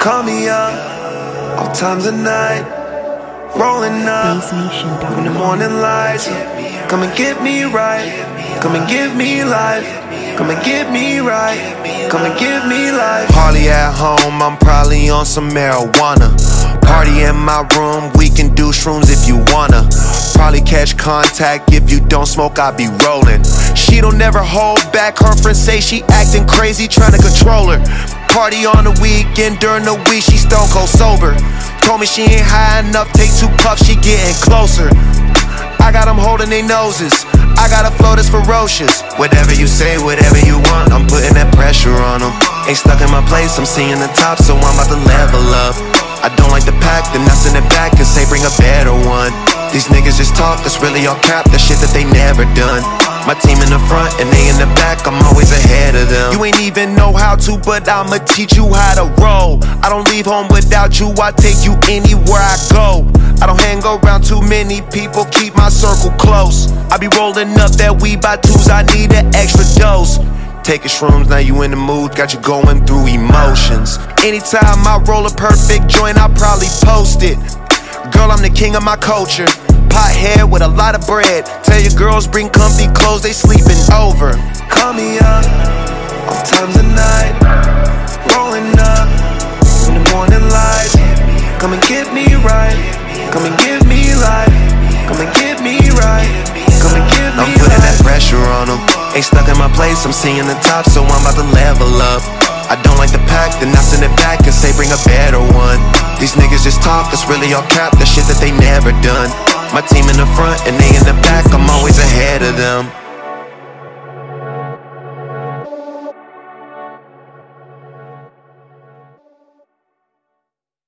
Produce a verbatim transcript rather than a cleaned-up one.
Call me up, all times of night, rolling up when the morning lights. Come and get me right, come and give me life, come and get me right, come and give me life. Party at home, I'm probably on some marijuana. Party in my room, we can do shrooms if you wanna. Probably catch contact, if you don't smoke, I be rolling. She don't never hold back, her friends say she acting crazy, trying to control her. Party on the weekend, during the week she stone cold sober. Told me she ain't high enough, take two puffs, she getting closer. I got them holding their noses, I got a flow that's ferocious. Whatever you say, whatever you want, I'm putting that pressure on them. Ain't stuck in my place, I'm seeing the top, so I'm about to level up. I don't like the pack, then I send it back and say bring a better one. These niggas just talk, that's really all cap, that shit that they never done. My team in the front and they in the back, I'm always ahead of them. You ain't even know how to, but I'ma teach you how to roll. I don't leave home without you, I take you anywhere I go. I don't hang around too many people, keep my circle close. I be rolling up that weed by twos, I need an extra dose. Taking shrooms, now you in the mood, got you going through emotions. Anytime I roll a perfect joint, I probably post it. Girl, I'm the king of my culture. Pothead with a lot of bread. Tell your girls bring comfy clothes, they sleeping over. Call me up, all times of night, rolling up when the morning lights. Come and get me right, come and give me life, come and get me right, come and give me life. I'm putting that pressure on them. Ain't stuck in my place, I'm seeing the top, so I'm about to level up. I don't like the pack, then I send it back and say bring a better one. These niggas just talk, that's really all cap, the shit that they never done. My team in the front and they in the back, I'm always ahead of them.